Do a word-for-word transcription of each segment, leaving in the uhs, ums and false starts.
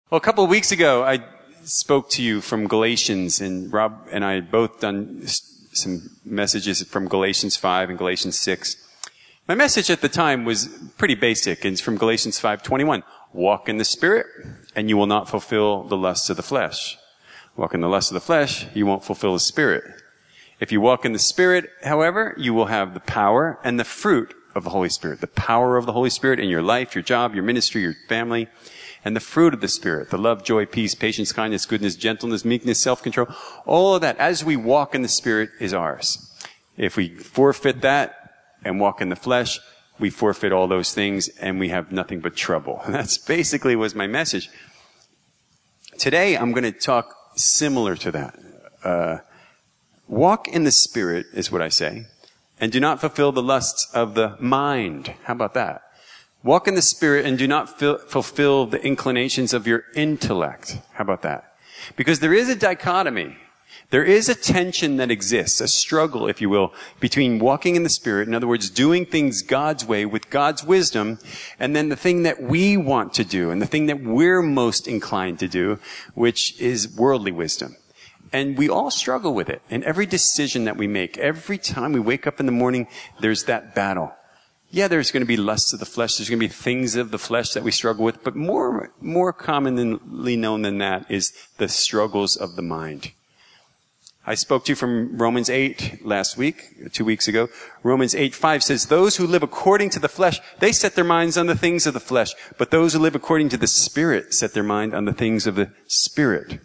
Well, a couple of weeks ago, I spoke to you from Galatians, and Rob and I had both done some messages from Galatians five and Galatians six. My message at the time was pretty basic, and it's from Galatians five twenty-one. Walk in the Spirit, and you will not fulfill the lusts of the flesh. Walk in the lusts of the flesh, you won't fulfill the Spirit. If you walk in the Spirit, however, you will have the power and the fruit of the Holy Spirit. The power of the Holy Spirit in your life, your job, your ministry, your family. And the fruit of the Spirit, the love, joy, peace, patience, kindness, goodness, gentleness, meekness, self-control, all of that, as we walk in the Spirit, is ours. If we forfeit that and walk in the flesh, we forfeit all those things and we have nothing but trouble. And that's basically was my message. Today, I'm going to talk similar to that. Uh, walk in the Spirit is what I say, and do not fulfill the lusts of the mind. How about that? Walk in the Spirit and do not fil- fulfill the inclinations of your intellect. How about that? Because there is a dichotomy. There is a tension that exists, a struggle, if you will, between walking in the Spirit, in other words, doing things God's way with God's wisdom, and then the thing that we want to do and the thing that we're most inclined to do, which is worldly wisdom. And we all struggle with it. And every decision that we make, every time we wake up in the morning, there's that battle. Yeah, there's going to be lusts of the flesh. There's going to be things of the flesh that we struggle with. But more, more commonly known than that is the struggles of the mind. I spoke to you from Romans eight last week, two weeks ago. Romans eight five says, those who live according to the flesh, they set their minds on the things of the flesh. But those who live according to the Spirit set their mind on the things of the Spirit.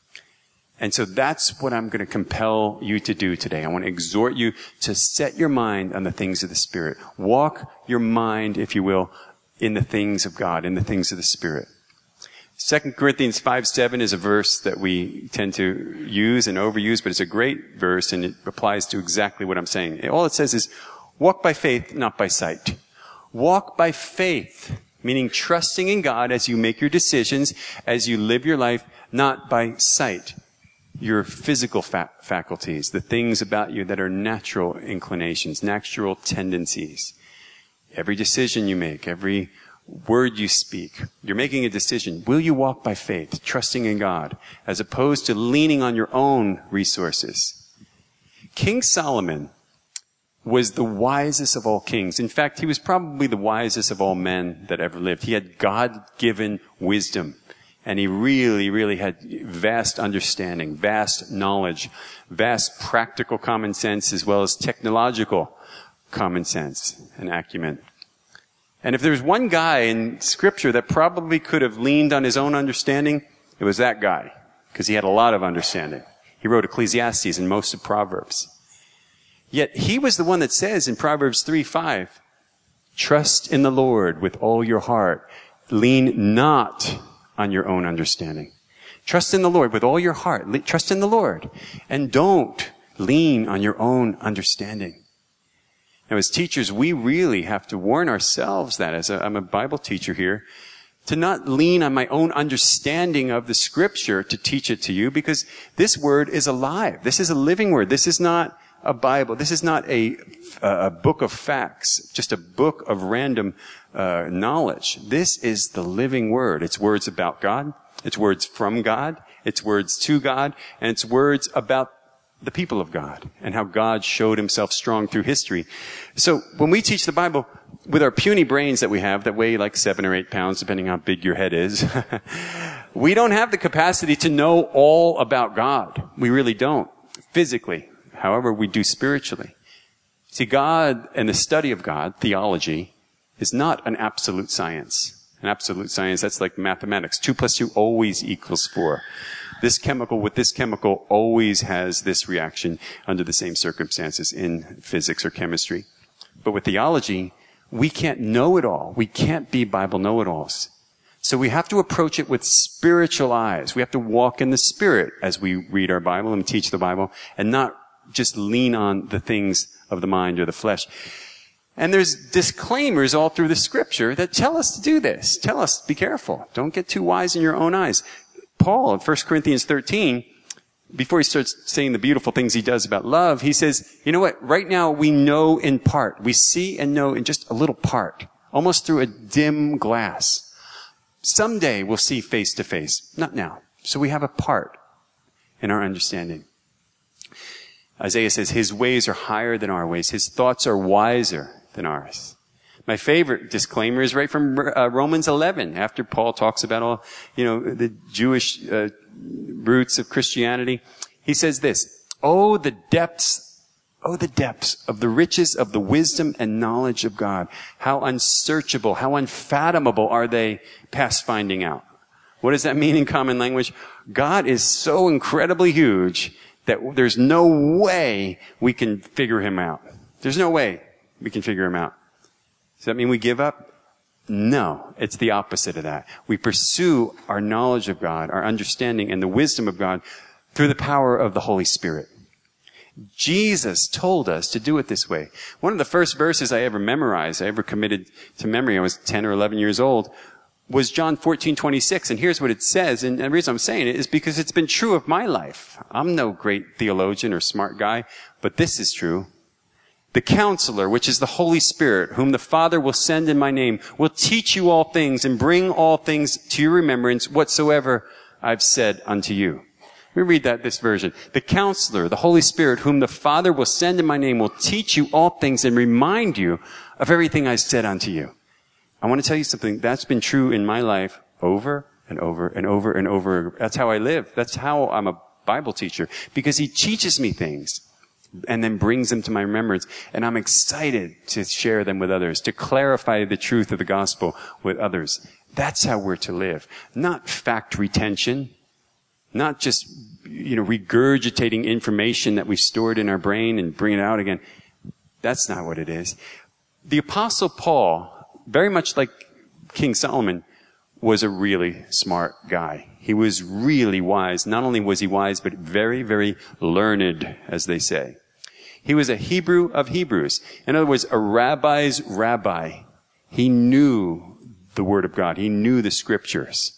And so that's what I'm going to compel you to do today. I want to exhort you to set your mind on the things of the Spirit. Walk your mind, if you will, in the things of God, in the things of the Spirit. Second Corinthians five seven is a verse that we tend to use and overuse, but it's a great verse and it applies to exactly what I'm saying. All it says is, walk by faith, not by sight. Walk by faith, meaning trusting in God as you make your decisions, as you live your life, not by sight. Your physical fa- faculties, the things about you that are natural inclinations, natural tendencies. Every decision you make, every word you speak, you're making a decision. Will you walk by faith, trusting in God, as opposed to leaning on your own resources? King Solomon was the wisest of all kings. In fact, he was probably the wisest of all men that ever lived. He had God-given wisdom. And he really, really had vast understanding, vast knowledge, vast practical common sense, as well as technological common sense and acumen. And if there's one guy in Scripture that probably could have leaned on his own understanding, it was that guy, because he had a lot of understanding. He wrote Ecclesiastes and most of Proverbs. Yet he was the one that says in Proverbs three five, trust in the Lord with all your heart. Lean not on your own understanding. Trust in the Lord with all your heart. Le- trust in the Lord. And don't lean on your own understanding. Now, as teachers, we really have to warn ourselves that, as a, I'm a Bible teacher here, to not lean on my own understanding of the Scripture to teach it to you, because this word is alive. This is a living word. This is not a Bible. This is not a, a book of facts, just a book of random uh, knowledge. This is the living word. It's words about God. It's words from God. It's words to God. And it's words about the people of God and how God showed himself strong through history. So when we teach the Bible with our puny brains that we have that weigh like seven or eight pounds, depending how big your head is, we don't have the capacity to know all about God. We really don't, physically. However, we do spiritually. See, God and the study of God, theology, is not an absolute science. An absolute science, that's like mathematics. Two plus two always equals four. This chemical with this chemical always has this reaction under the same circumstances in physics or chemistry. But with theology, we can't know it all. We can't be Bible know-it-alls. So we have to approach it with spiritual eyes. We have to walk in the Spirit as we read our Bible and teach the Bible, and not just lean on the things of the mind or the flesh. And there's disclaimers all through the Scripture that tell us to do this. Tell us, be careful. Don't get too wise in your own eyes. Paul, in First Corinthians thirteen, before he starts saying the beautiful things he does about love, he says, you know what? Right now we know in part. We see and know in just a little part, almost through a dim glass. Someday we'll see face to face. Not now. So we have a part in our understanding. Isaiah says, his ways are higher than our ways. His thoughts are wiser than ours. My favorite disclaimer is right from uh, Romans eleven, after Paul talks about all, you know, the Jewish uh, roots of Christianity. He says this, oh, the depths, oh, the depths of the riches of the wisdom and knowledge of God. How unsearchable, how unfathomable are they past finding out. What does that mean in common language? God is so incredibly huge that there's no way we can figure him out. There's no way we can figure him out. Does that mean we give up? No, it's the opposite of that. We pursue our knowledge of God, our understanding and the wisdom of God through the power of the Holy Spirit. Jesus told us to do it this way. One of the first verses I ever memorized, I ever committed to memory, I was ten or eleven years old, was John fourteen twenty-six. And here's what it says. And the reason I'm saying it is because it's been true of my life. I'm no great theologian or smart guy, but this is true. The Counselor, which is the Holy Spirit, whom the Father will send in my name, will teach you all things and bring all things to your remembrance whatsoever I've said unto you. Let me read that, this version. The Counselor, the Holy Spirit, whom the Father will send in my name, will teach you all things and remind you of everything I said unto you. I want to tell you something. That's been true in my life over and over and over and over. That's how I live. That's how I'm a Bible teacher. Because he teaches me things and then brings them to my remembrance. And I'm excited to share them with others, to clarify the truth of the gospel with others. That's how we're to live. Not fact retention. Not just, you know, regurgitating information that we've stored in our brain and bring it out again. That's not what it is. The Apostle Paul, very much like King Solomon, was a really smart guy. He was really wise. Not only was he wise, but very, very learned, as they say. He was a Hebrew of Hebrews. In other words, a rabbi's rabbi. He knew the Word of God. He knew the Scriptures.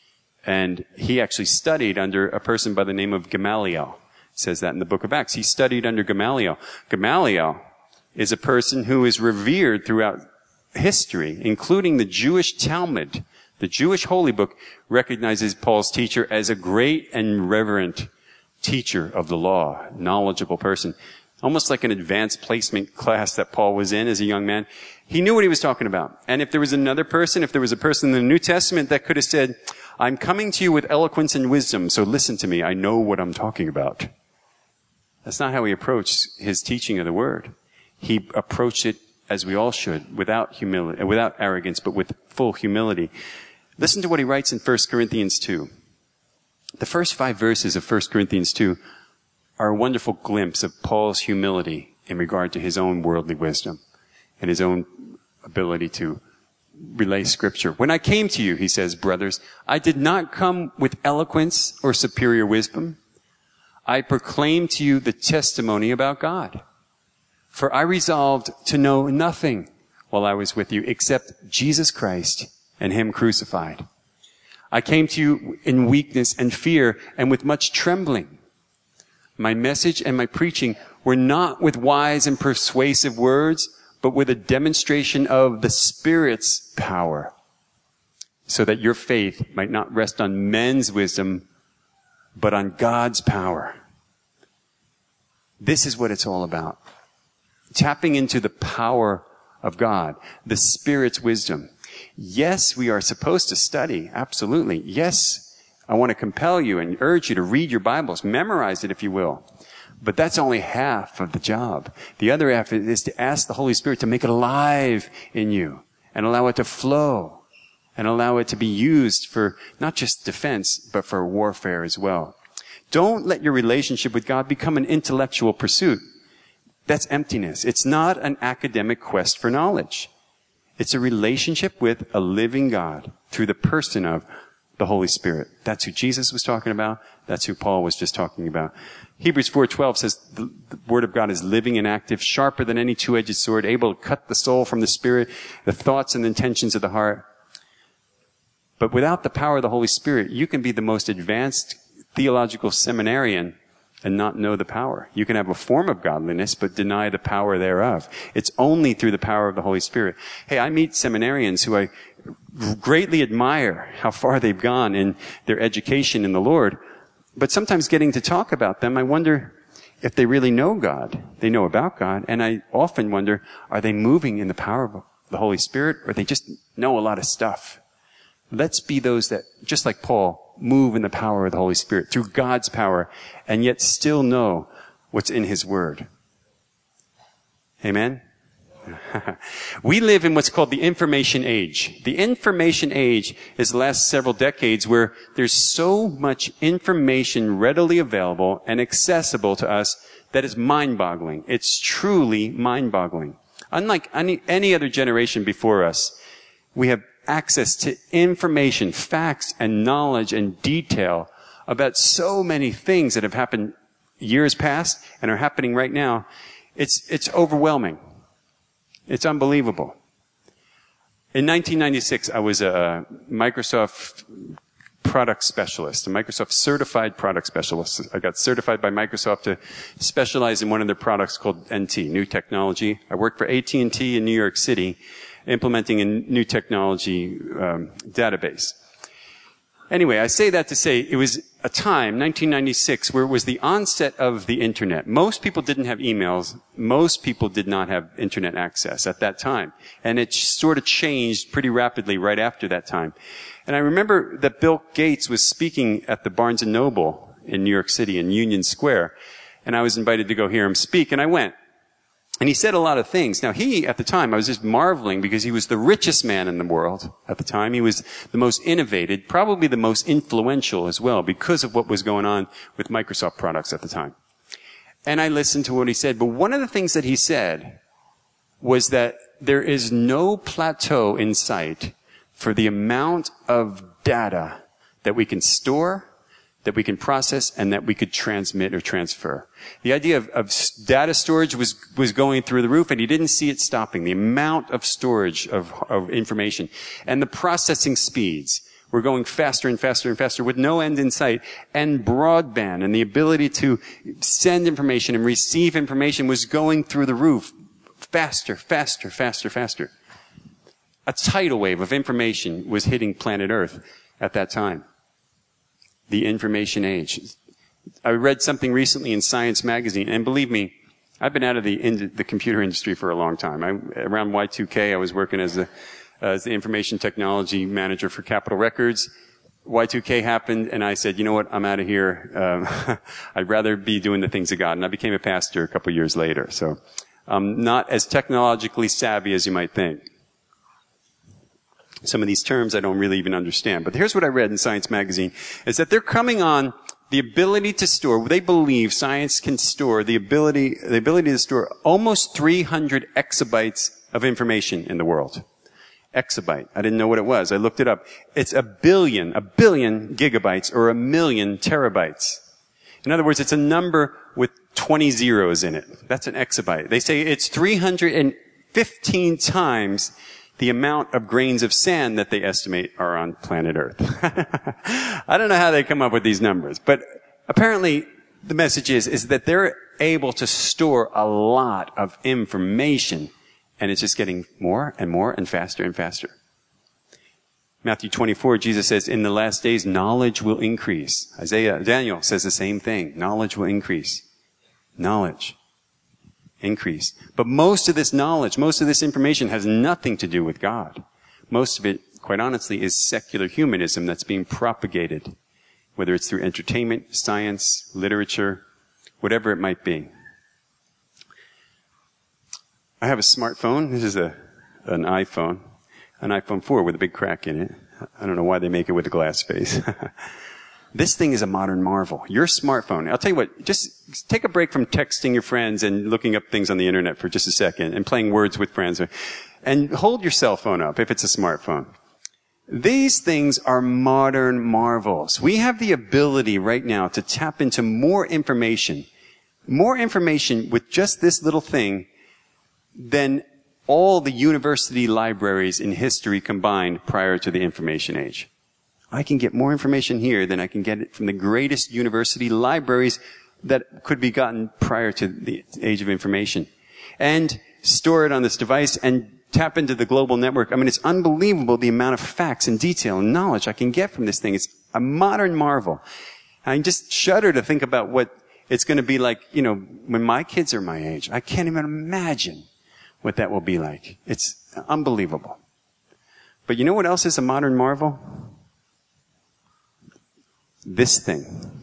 And he actually studied under a person by the name of Gamaliel. It says that in the book of Acts. He studied under Gamaliel. Gamaliel is a person who is revered throughout history, including the Jewish Talmud. The Jewish Holy Book recognizes Paul's teacher as a great and reverent teacher of the law, knowledgeable person. Almost like an advanced placement class that Paul was in as a young man. He knew what he was talking about. And if there was another person, if there was a person in the New Testament that could have said, I'm coming to you with eloquence and wisdom, so listen to me, I know what I'm talking about. That's not how he approached his teaching of the Word. He approached it, as we all should, without humility, without arrogance, but with full humility. Listen to what he writes in First Corinthians two. The first five verses of First Corinthians two are a wonderful glimpse of Paul's humility in regard to his own worldly wisdom and his own ability to relay Scripture. When I came to you, he says, brothers, I did not come with eloquence or superior wisdom. I proclaimed to you the testimony about God. For I resolved to know nothing while I was with you except Jesus Christ and him crucified. I came to you in weakness and fear and with much trembling. My message and my preaching were not with wise and persuasive words, but with a demonstration of the Spirit's power, so that your faith might not rest on men's wisdom, but on God's power. This is what it's all about. Tapping into the power of God, the Spirit's wisdom. Yes, we are supposed to study, absolutely. Yes, I want to compel you and urge you to read your Bibles, memorize it if you will. But that's only half of the job. The other half is to ask the Holy Spirit to make it alive in you and allow it to flow and allow it to be used for not just defense, but for warfare as well. Don't let your relationship with God become an intellectual pursuit. That's emptiness. It's not an academic quest for knowledge. It's a relationship with a living God through the person of the Holy Spirit. That's who Jesus was talking about. That's who Paul was just talking about. Hebrews four twelve says the, the Word of God is living and active, sharper than any two-edged sword, able to cut the soul from the spirit, the thoughts and intentions of the heart. But without the power of the Holy Spirit, you can be the most advanced theological seminarian and not know the power. You can have a form of godliness, but deny the power thereof. It's only through the power of the Holy Spirit. Hey, I meet seminarians who I greatly admire how far they've gone in their education in the Lord. But sometimes getting to talk about them, I wonder if they really know God. They know about God. And I often wonder, are they moving in the power of the Holy Spirit, or they just know a lot of stuff? Let's be those that, just like Paul, move in the power of the Holy Spirit, through God's power, and yet still know what's in His Word. Amen? We live in what's called the information age. The information age is the last several decades where there's so much information readily available and accessible to us that is mind-boggling. It's truly mind-boggling. Unlike any, any other generation before us, we have access to information, facts, and knowledge and detail about so many things that have happened years past and are happening right now. It's, it's overwhelming. It's unbelievable. In nineteen ninety-six, I was a Microsoft product specialist, a Microsoft certified product specialist. I got certified by Microsoft to specialize in one of their products called N T, New Technology. I worked for A T and T in New York City, implementing a new technology um, database. Anyway, I say that to say it was a time, nineteen ninety-six, where it was the onset of the internet. Most people didn't have emails. Most people did not have internet access at that time. And it sort of changed pretty rapidly right after that time. And I remember that Bill Gates was speaking at the Barnes and Noble in New York City in Union Square. And I was invited to go hear him speak, and I went. And he said a lot of things. Now, he, at the time, I was just marveling because he was the richest man in the world at the time. He was the most innovative, probably the most influential as well, because of what was going on with Microsoft products at the time. And I listened to what he said. But one of the things that he said was that there is no plateau in sight for the amount of data that we can store, that we can process, and that we could transmit or transfer. The idea of, of data storage was, was going through the roof, and he didn't see it stopping. The amount of storage of, of information and the processing speeds were going faster and faster and faster with no end in sight. And broadband and the ability to send information and receive information was going through the roof faster, faster, faster, faster. A tidal wave of information was hitting planet Earth at that time. The information age. I read something recently in Science magazine, and believe me, I've been out of the in, the computer industry for a long time. I, around Y two K, I was working as, a, as the information technology manager for Capitol Records. Y two K happened, and I said, you know what, I'm out of here. Um, I'd rather be doing the things of God. And I became a pastor a couple years later. So I'm not as technologically savvy as you might think. Some of these terms I don't really even understand. But here's what I read in Science magazine, is that they're coming on the ability to store, they believe science can store the ability, the ability to store almost three hundred exabytes of information in the world. Exabyte. I didn't know what it was. I looked it up. It's a billion, a billion gigabytes or a million terabytes. In other words, it's a number with twenty zeros in it. That's an exabyte. They say it's three hundred fifteen times the amount of grains of sand that they estimate are on planet Earth. I don't know how they come up with these numbers, but apparently the message is, is that they're able to store a lot of information, and it's just getting more and more and faster and faster. Matthew twenty-four, Jesus says, in the last days, knowledge will increase. Isaiah, Daniel says the same thing. Knowledge will increase. Knowledge. Increase. But most of this knowledge, most of this information has nothing to do with God. Most of it, quite honestly, is secular humanism that's being propagated, whether it's through entertainment, science, literature, whatever it might be. I have a smartphone. This is a an iPhone, an iPhone four with a big crack in it. I don't know why they make it with a glass face. This thing is a modern marvel. Your smartphone. I'll tell you what, just take a break from texting your friends and looking up things on the internet for just a second and playing words with friends. And hold your cell phone up if it's a smartphone. These things are modern marvels. We have the ability right now to tap into more information, more information with just this little thing than all the university libraries in history combined prior to the information age. I can get more information here than I can get it from the greatest university libraries that could be gotten prior to the age of information. And store it on this device and tap into the global network. I mean, it's unbelievable the amount of facts and detail and knowledge I can get from this thing. It's a modern marvel. I just shudder to think about what it's going to be like, you know, when my kids are my age. I can't even imagine what that will be like. It's unbelievable. But you know what else is a modern marvel? This thing.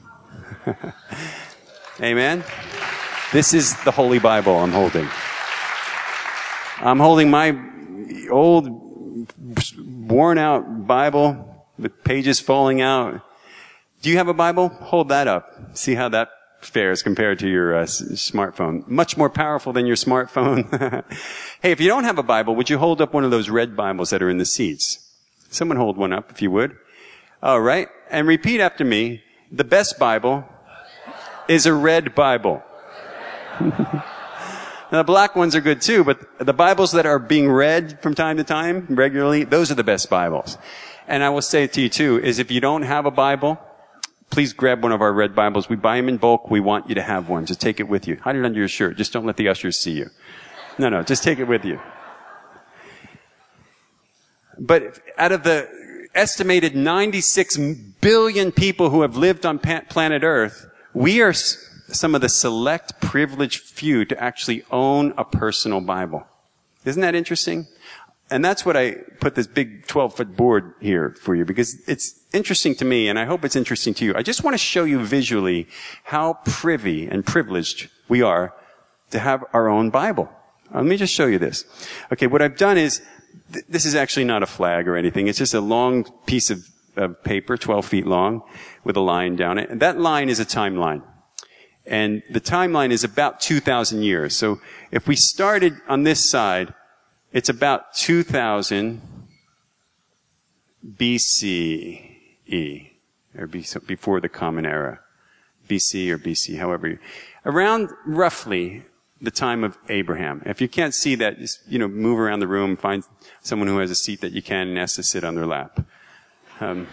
Amen? This is the Holy Bible I'm holding. I'm holding my old, worn-out Bible with pages falling out. Do you have a Bible? Hold that up. See how that fares compared to your uh, s- smartphone. Much more powerful than your smartphone. Hey, if you don't have a Bible, would you hold up one of those red Bibles that are in the seats? Someone hold one up if you would. All right. And repeat after me. The best Bible is a red Bible. Now, the black ones are good too, but the Bibles that are being read from time to time, regularly, those are the best Bibles. And I will say to you too, is if you don't have a Bible, please grab one of our red Bibles. We buy them in bulk. We want you to have one. Just take it with you. Hide it under your shirt. Just don't let the ushers see you. No, no, just take it with you. But out of the estimated ninety-six billion people who have lived on planet Earth, we are some of the select privileged few to actually own a personal Bible. Isn't that interesting? And that's what I put this big twelve-foot board here for you, because it's interesting to me, and I hope it's interesting to you. I just want to show you visually how privy and privileged we are to have our own Bible. Let me just show you this. Okay, what I've done is, th- this is actually not a flag or anything. It's just a long piece of, of paper, twelve feet long, with a line down it. And that line is a timeline. And the timeline is about two thousand years. So if we started on this side, it's about two thousand B C E, or before the Common Era. B C or B C, however you, around roughly the time of Abraham. If you can't see that, just, you know, move around the room, find someone who has a seat that you can and ask to sit on their lap. Um,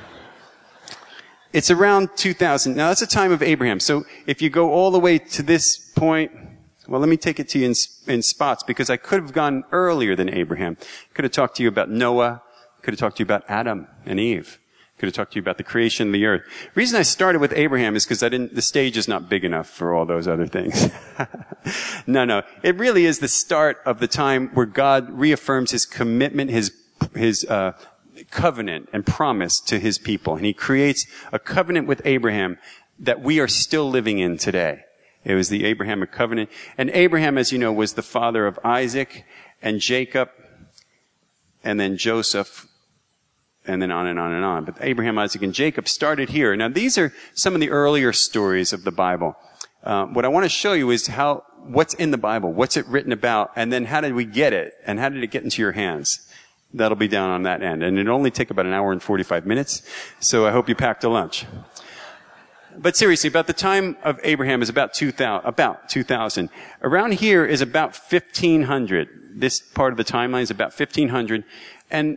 It's around two thousand. Now, that's the time of Abraham. So if you go all the way to this point, well, let me take it to you in, in spots, because I could have gone earlier than Abraham. Could have talked to you about Noah. Could have talked to you about Adam and Eve. Could have talked to you about the creation of the earth. The reason I started with Abraham is because I didn't, the stage is not big enough for all those other things. no, no. It really is the start of the time where God reaffirms his commitment, his, his, uh, covenant and promise to his people. And he creates a covenant with Abraham that we are still living in today. It was the Abrahamic covenant. And Abraham, as you know, was the father of Isaac and Jacob and then Joseph and then on and on and on. But Abraham, Isaac, and Jacob started here. Now, these are some of the earlier stories of the Bible. Uh, what I want to show you is how, what's in the Bible, what's it written about, and then how did we get it, and how did it get into your hands? That'll be down on that end. And it'll only take about an hour and forty-five minutes, so I hope you packed a lunch. But seriously, about the time of Abraham is about two thousand, about two thousand. Around here is about fifteen hundred. This part of the timeline is about fifteen hundred. And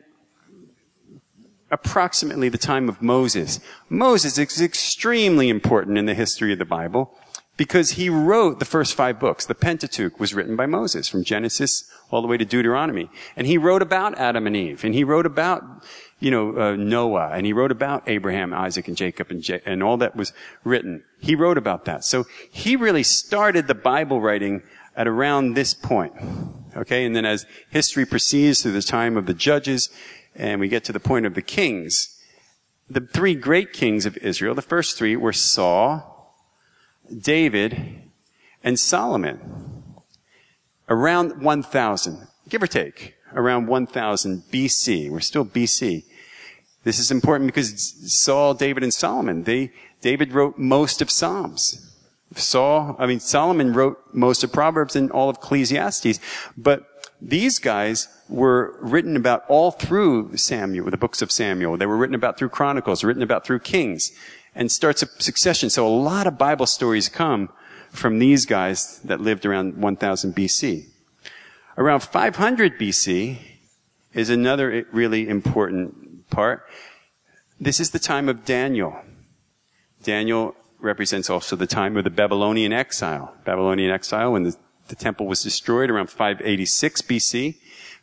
approximately the time of Moses. Moses is extremely important in the history of the Bible because he wrote the first five books. The Pentateuch was written by Moses, from Genesis all the way to Deuteronomy. And he wrote about Adam and Eve. And he wrote about, you know, uh, Noah. And he wrote about Abraham, Isaac, and Jacob, and, J- and all that was written. He wrote about that. So he really started the Bible writing at around this point. Okay? And then as history proceeds through the time of the judges, and we get to the point of the kings, the three great kings of Israel, the first three were Saul, David, and Solomon. Around one thousand, give or take, around one thousand B C. We're still B C. This is important because Saul, David, and Solomon, they, David wrote most of Psalms. Saul, I mean, Solomon wrote most of Proverbs and all of Ecclesiastes. But these guys were written about all through Samuel, the books of Samuel. They were written about through Chronicles, written about through Kings, and starts a succession. So a lot of Bible stories come from these guys that lived around one thousand B C. Around five hundred B C is another really important part. This is the time of Daniel. Daniel represents also the time of the Babylonian exile. Babylonian exile, when the, the temple was destroyed around five eighty-six B C.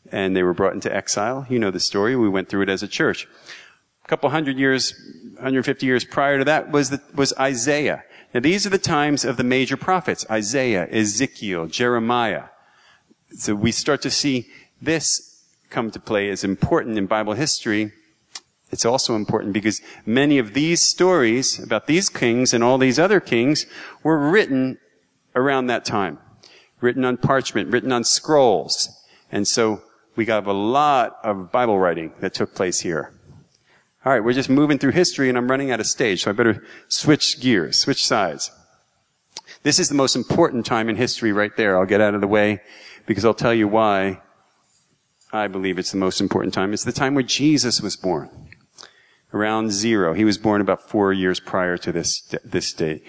and they were brought into exile. You know the story. We went through it as a church. A couple hundred years, one hundred fifty years prior to that was the, was Isaiah. Now these are the times of the major prophets. Isaiah, Ezekiel, Jeremiah. So we start to see this come to play as important in Bible history. It's also important because many of these stories about these kings and all these other kings were written around that time. Written on parchment, written on scrolls. And so we got a lot of Bible writing that took place here. All right, we're just moving through history and I'm running out of stage, so I better switch gears, switch sides. This is the most important time in history right there. I'll get out of the way because I'll tell you why I believe it's the most important time. It's the time where Jesus was born. Around zero. He was born about four years prior to this, this date.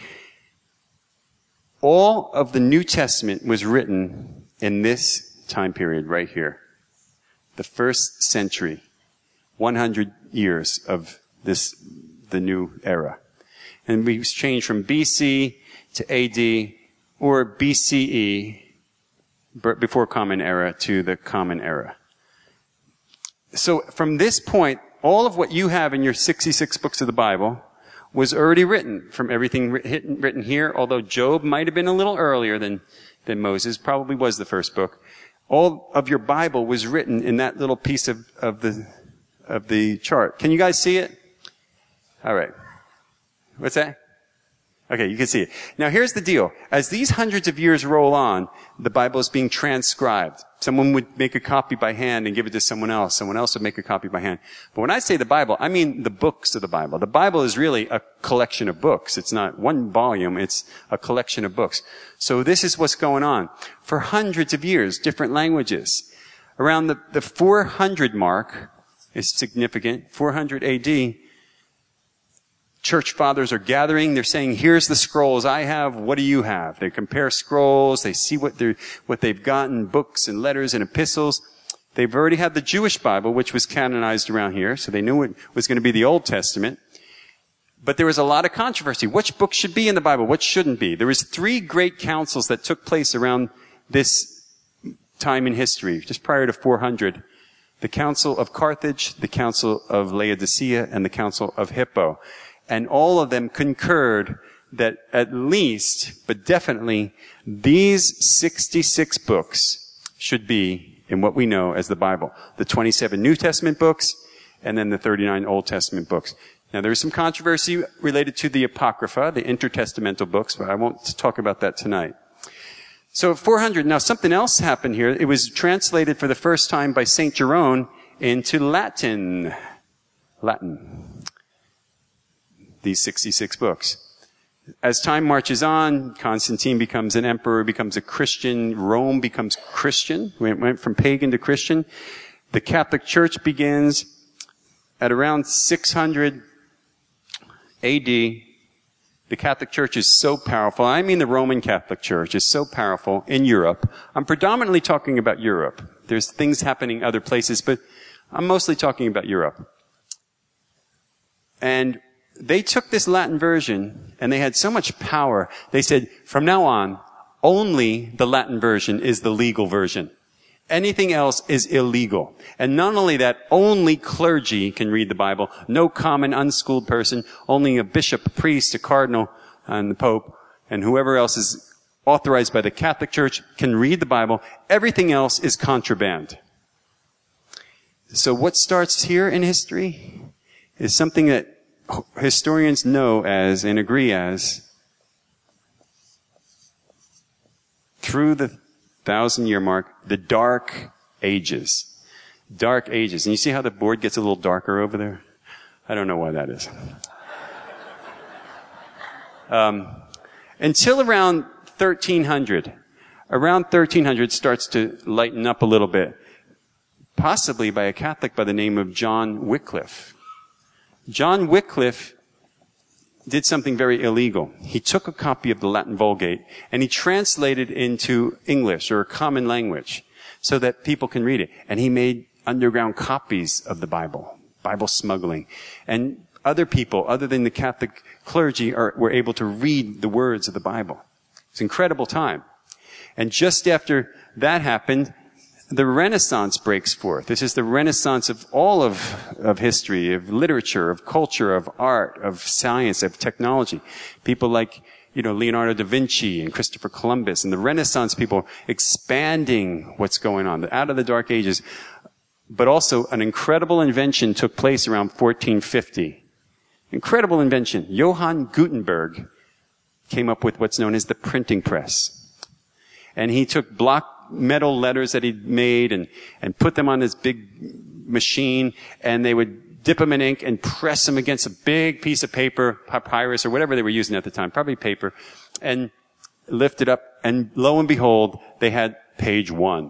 All of the New Testament was written in this time period right here. The first century. one hundred years of this, the new era. And we've changed from B C to A D or B C E, before Common Era, to the Common Era. So from this point, all of what you have in your sixty-six books of the Bible was already written from everything written, written here, although Job might have been a little earlier than, than Moses, probably was the first book. All of your Bible was written in that little piece of, of the, of the chart. Can you guys see it? All right. What's that? Okay, you can see it. Now here's the deal. As these hundreds of years roll on, the Bible is being transcribed. Someone would make a copy by hand and give it to someone else. Someone else would make a copy by hand. But when I say the Bible, I mean the books of the Bible. The Bible is really a collection of books. It's not one volume, it's a collection of books. So this is what's going on. For hundreds of years, different languages. Around the, the four hundred mark is significant, four hundred A D, church fathers are gathering. They're saying, here's the scrolls I have. What do you have? They compare scrolls. They see what they're, what they've gotten, books and letters and epistles. They've already had the Jewish Bible, which was canonized around here. So they knew it was going to be the Old Testament. But there was a lot of controversy. Which book should be in the Bible? What shouldn't be? There was three great councils that took place around this time in history, just prior to four hundred. The Council of Carthage, the Council of Laodicea, and the Council of Hippo. And all of them concurred that at least, but definitely, these sixty-six books should be in what we know as the Bible. The twenty-seven New Testament books, and then the thirty-nine Old Testament books. Now there's some controversy related to the Apocrypha, the intertestamental books, but I won't talk about that tonight. So at four hundred, now something else happened here. It was translated for the first time by Saint Jerome into Latin. Latin. These sixty-six books. As time marches on, Constantine becomes an emperor, becomes a Christian, Rome becomes Christian, went, went from pagan to Christian. The Catholic Church begins at around six hundred A D. The Catholic Church is so powerful. I mean the Roman Catholic Church is so powerful in Europe. I'm predominantly talking about Europe. There's things happening other places, but I'm mostly talking about Europe. And they took this Latin version, and they had so much power, they said, from now on, only the Latin version is the legal version. Anything else is illegal. And not only that, only clergy can read the Bible. No common, unschooled person. Only a bishop, a priest, a cardinal, and the Pope, and whoever else is authorized by the Catholic Church can read the Bible. Everything else is contraband. So what starts here in history is something that historians know as and agree as, through the thousand year mark, the Dark Ages. Dark Ages. And you see how the board gets a little darker over there? I don't know why that is. Um, until around thirteen hundred. Around thirteen hundred starts to lighten up a little bit. Possibly by a Catholic by the name of John Wycliffe. John Wycliffe did something very illegal. He took a copy of the Latin Vulgate and he translated it into English or a common language so that people can read it. And he made underground copies of the Bible, Bible smuggling. And other people, other than the Catholic clergy, are, were able to read the words of the Bible. It's an incredible time. And just after that happened, the Renaissance breaks forth. This is the Renaissance of all of, of history, of literature, of culture, of art, of science, of technology. People like, you know, Leonardo da Vinci and Christopher Columbus and the Renaissance people expanding what's going on out of the Dark Ages. But also an incredible invention took place around fourteen fifty. Incredible invention. Johann Gutenberg came up with what's known as the printing press. And he took block metal letters that he'd made and, and put them on this big machine, and they would dip them in ink and press them against a big piece of paper, papyrus or whatever they were using at the time, probably paper, and lift it up, and lo and behold, they had page one.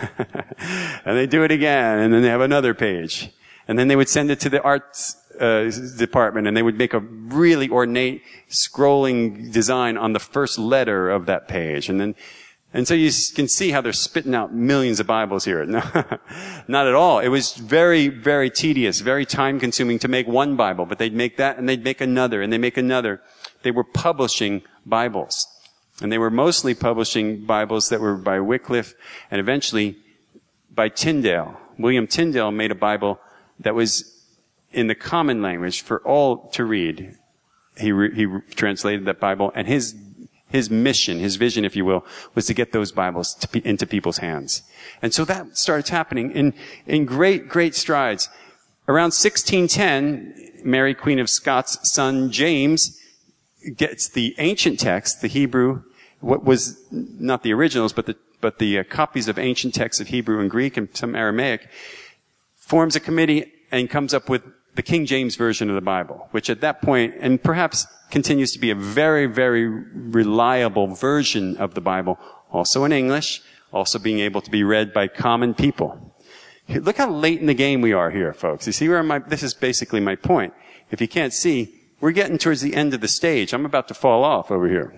And they do it again, and then they have another page. And then they would send it to the arts uh, department, and they would make a really ornate scrolling design on the first letter of that page. And then And so you can see how they're spitting out millions of Bibles here. No, not at all. It was very, very tedious, very time-consuming to make one Bible, but they'd make that, and they'd make another, and they'd make another. They were publishing Bibles. And they were mostly publishing Bibles that were by Wycliffe, and eventually by Tyndale. William Tyndale made a Bible that was in the common language for all to read. He, re- he re- translated that Bible, and his His mission, his vision, if you will, was to get those Bibles to be, into people's hands. And so that starts happening in, in great, great strides. Around sixteen ten, Mary, Queen of Scots' son James gets the ancient text, the Hebrew, what was not the originals, but the, but the uh, copies of ancient texts of Hebrew and Greek and some Aramaic, forms a committee and comes up with the King James Version of the Bible, which at that point, and perhaps continues to be a very, very reliable version of the Bible, also in English, also being able to be read by common people. Look how late in the game we are here, folks. You see where my, this is basically my point. If you can't see, we're getting towards the end of the stage. I'm about to fall off over here.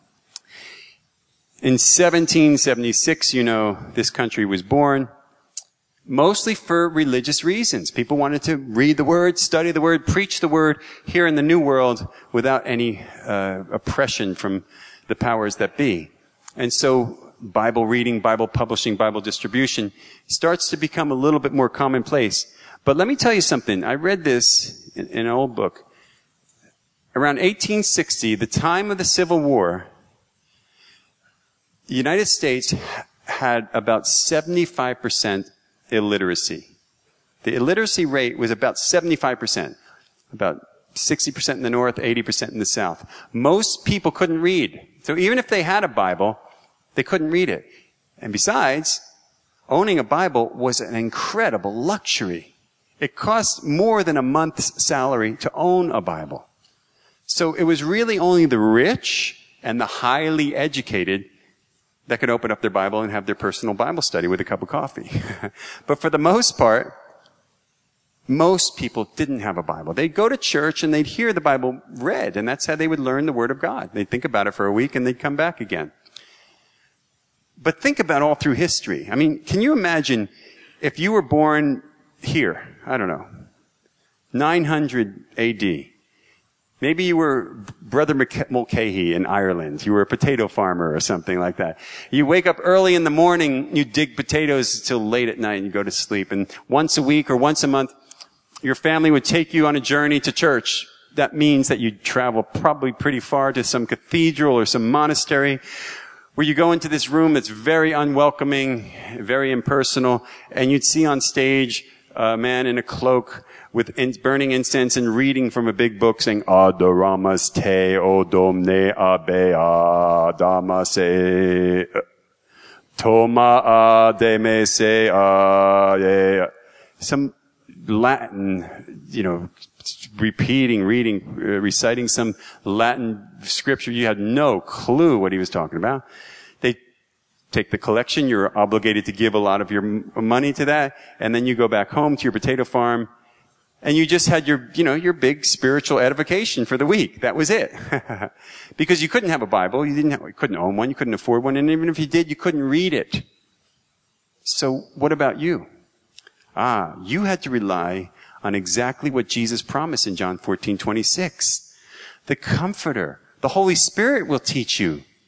In seventeen seventy-six, you know, this country was born. Mostly for religious reasons. People wanted to read the Word, study the Word, preach the Word here in the New World without any uh, oppression from the powers that be. And so Bible reading, Bible publishing, Bible distribution starts to become a little bit more commonplace. But let me tell you something. I read this in, in an old book. Around eighteen sixty, the time of the Civil War, the United States had about seventy-five percent illiteracy. The illiteracy rate was about seventy-five percent. About sixty percent in the north, eighty percent in the south. Most people couldn't read. So even if they had a Bible, they couldn't read it. And besides, owning a Bible was an incredible luxury. It cost more than a month's salary to own a Bible. So it was really only the rich and the highly educated that could open up their Bible and have their personal Bible study with a cup of coffee. But for the most part, most people didn't have a Bible. They'd go to church and they'd hear the Bible read, and that's how they would learn the Word of God. They'd think about it for a week and they'd come back again. But think about all through history. I mean, can you imagine if you were born here, I don't know, nine hundred A D, maybe you were Brother Mulcahy in Ireland. You were a potato farmer or something like that. You wake up early in the morning, you dig potatoes till late at night and you go to sleep. And once a week or once a month, your family would take you on a journey to church. That means that you'd travel probably pretty far to some cathedral or some monastery where you go into this room that's very unwelcoming, very impersonal, and you'd see on stage a man in a cloak with in, burning incense and reading from a big book saying, Adoramus te o domne abe adamase toma ademe se a. Some Latin, you know, repeating, reading, uh, reciting some Latin scripture. You had no clue what he was talking about. They take the collection. You're obligated to give a lot of your m- money to that. And then you go back home to your potato farm. And you just had your, you know, your big spiritual edification for the week. That was it. Because you couldn't have a Bible. You didn't have, you couldn't own one. You couldn't afford one. And even if you did, you couldn't read it. So what about you? Ah, you had to rely on exactly what Jesus promised in John fourteen twenty-six. The Comforter, the Holy Spirit will teach you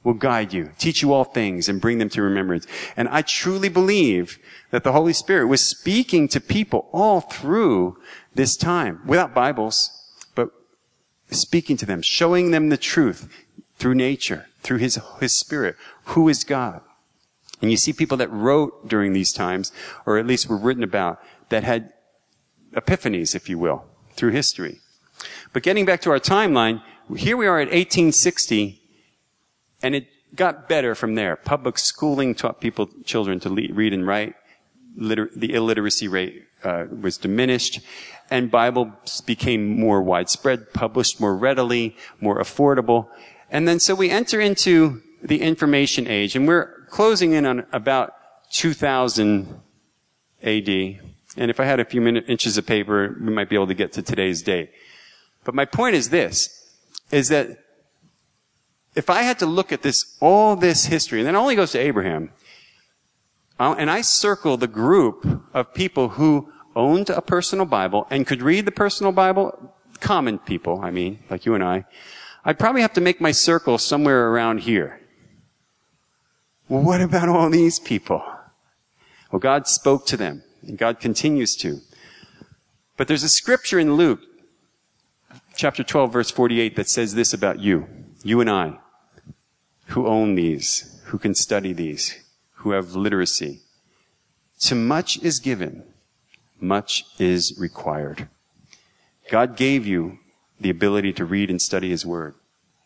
will guide you, teach you all things, and bring them to remembrance. And I truly believe that the Holy Spirit was speaking to people all through this time, without Bibles, but speaking to them, showing them the truth through nature, through His, His Spirit, who is God. And you see people that wrote during these times, or at least were written about, that had epiphanies, if you will, through history. But getting back to our timeline, here we are at eighteen sixty, and it got better from there. Public schooling taught people, children to le- read and write. Liter- the illiteracy rate uh, was diminished, and Bibles became more widespread, published more readily, more affordable. And then so we enter into the information age, and we're closing in on about two thousand A D. And if I had a few minute, inches of paper, we might be able to get to today's date. But my point is this, is that if I had to look at this, all this history, and it only goes to Abraham, uh, and I circle the group of people who owned a personal Bible and could read the personal Bible, common people, I mean, like you and I, I'd probably have to make my circle somewhere around here. Well, what about all these people? Well, God spoke to them, and God continues to. But there's a scripture in Luke, chapter twelve, verse forty-eight, that says this about you, you and I, who own these, who can study these, who have literacy. To much is given, much is required. God gave you the ability to read and study His Word.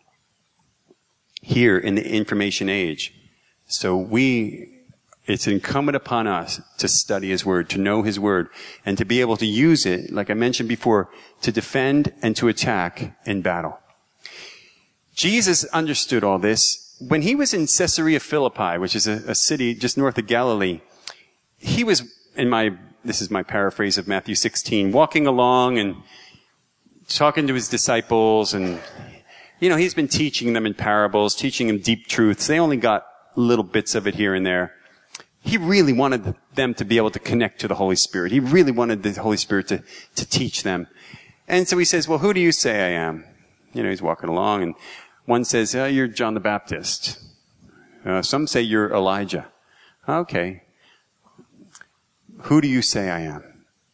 Here in the information age, so we, it's incumbent upon us to study His Word, to know His Word, and to be able to use it, like I mentioned before, to defend and to attack in battle. Jesus understood all this. When He was in Caesarea Philippi, which is a, a city just north of Galilee, He was, in my, this is my paraphrase of Matthew sixteen, walking along and talking to His disciples, and, you know, He's been teaching them in parables, teaching them deep truths. They only got little bits of it here and there. He really wanted them to be able to connect to the Holy Spirit. He really wanted the Holy Spirit to, to teach them. And so He says, well, who do you say I am? You know, He's walking along, and one says, oh, you're John the Baptist. Uh, some say you're Elijah. Okay. Who do you say I am?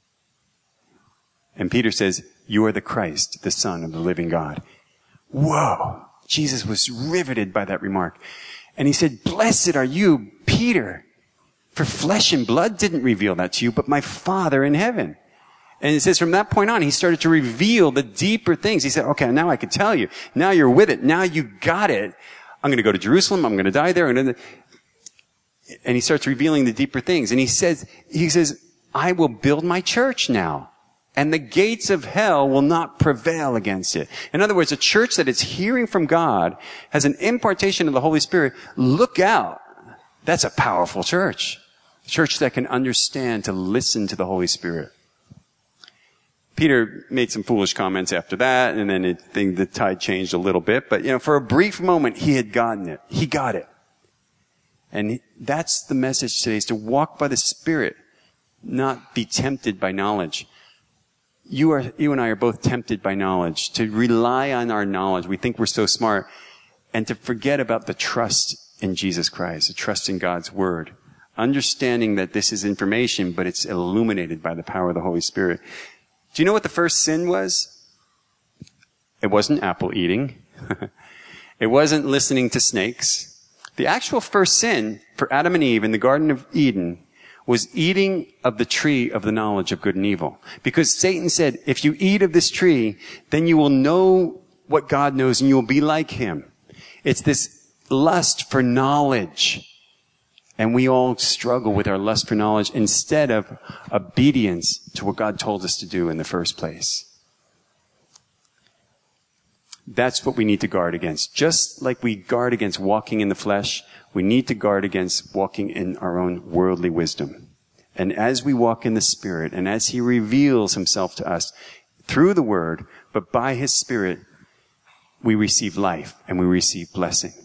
And Peter says, you are the Christ, the Son of the living God. Whoa! Jesus was riveted by that remark. And He said, blessed are you, Peter, for flesh and blood didn't reveal that to you, but my Father in heaven. And it says from that point on, He started to reveal the deeper things. He said, okay, now I can tell you. Now you're with it. Now you got it. I'm going to go to Jerusalem. I'm going to die there. And He starts revealing the deeper things. And He says, He says, I will build my church now, and the gates of hell will not prevail against it. In other words, a church that is hearing from God, has an impartation of the Holy Spirit. Look out. That's a powerful church. A church that can understand to listen to the Holy Spirit. Peter made some foolish comments after that, and then it, thing, the tide changed a little bit. But, you know, for a brief moment, he had gotten it. He got it. And that's the message today, is to walk by the Spirit, not be tempted by knowledge. You are, you and I are both tempted by knowledge, to rely on our knowledge. We think we're so smart, and to forget about the trust in Jesus Christ, the trust in God's Word. Understanding that this is information, but it's illuminated by the power of the Holy Spirit. Do you know what the first sin was? It wasn't apple eating. It wasn't listening to snakes. The actual first sin for Adam and Eve in the Garden of Eden was eating of the tree of the knowledge of good and evil. Because Satan said, if you eat of this tree, then you will know what God knows and you will be like Him. It's this lust for knowledge. And we all struggle with our lust for knowledge instead of obedience to what God told us to do in the first place. That's what we need to guard against. Just like we guard against walking in the flesh, we need to guard against walking in our own worldly wisdom. And as we walk in the Spirit, and as He reveals Himself to us through the Word, but by His Spirit, we receive life and we receive blessing.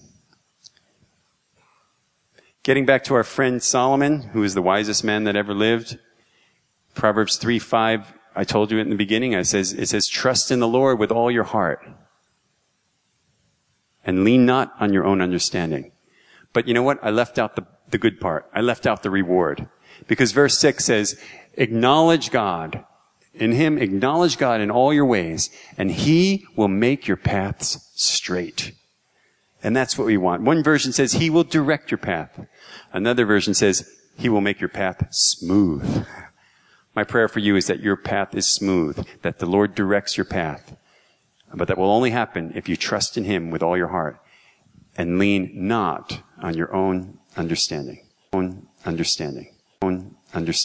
Getting back to our friend Solomon, who is the wisest man that ever lived, Proverbs three five, I told you it in the beginning, it says, it says, trust in the Lord with all your heart. and lean not on your own understanding. But you know what? I left out the, the good part. I left out the reward. Because verse six says, acknowledge God. In him, acknowledge God in all your ways, and he will make your paths straight. And that's what we want. One version says he will direct your path. Another version says he will make your path smooth. My prayer for you is that your path is smooth, that the Lord directs your path. But that will only happen if you trust in him with all your heart and lean not on your own understanding. Own understanding. Own understanding.